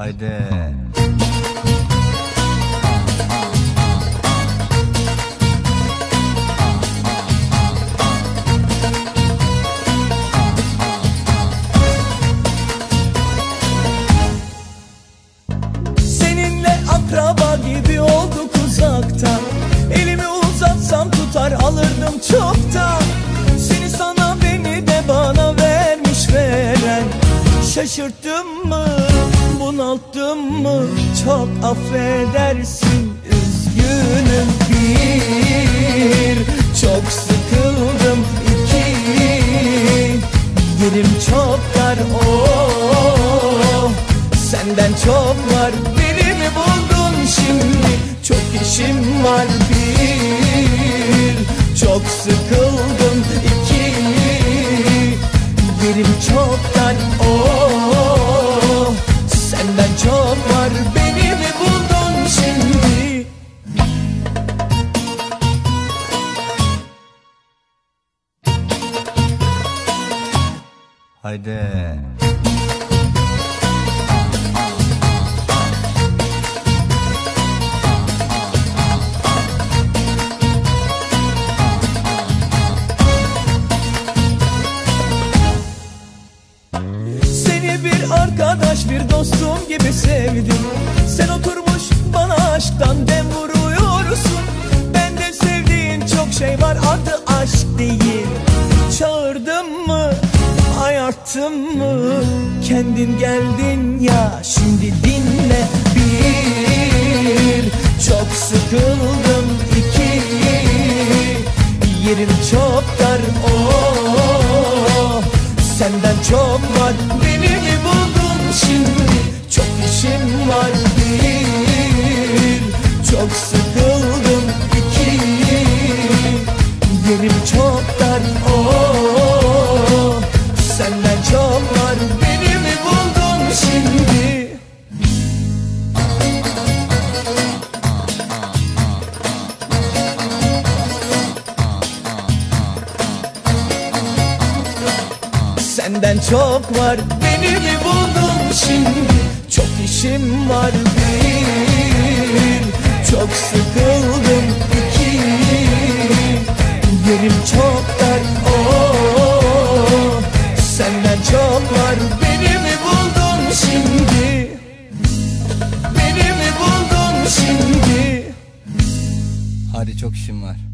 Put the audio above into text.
Haydi. Seninle akraba gibi olduk uzaktan. Elimi uzatsam tutar alırdım çoktan. Seni sana beni de bana vermiş veren. Şaşırttım mı, bunalttım mı, çok affedersin, üzgünüm. Bir, çok sıkıldım. İki, yerim çok dar. Senden çok var, beni mi buldun şimdi? Çok işim var. Bir, çok sıkıldım. İki, yerim çok dar. Senden çok var, beni mi buldun şimdi? Haydi. Seni bir arkadaş, bir dostum gibi sevdim. Sen oturmuş bana aşktan dem vuruyorsun. Bende sevdiğin çok şey var, adı aşk değil. Çağırdım mı, ayarttım mı, kendin geldin ya, şimdi dinle. Bir, çok sıkıldım. İki, yerim çok dar. Senden çok var, beni mi buldun şimdi? Çok işim var. Bir, çok sıkıldım. İki, yerim çok dar. Senden çok var, beni mi buldun şimdi? Senden çok var, beni mi buldun şimdi? Çok işim var. Bir, çok sıkıldım. İki, yerim çok dar. Senden çok var, beni mi buldun şimdi? Beni mi buldun şimdi? Hadi, çok işim var.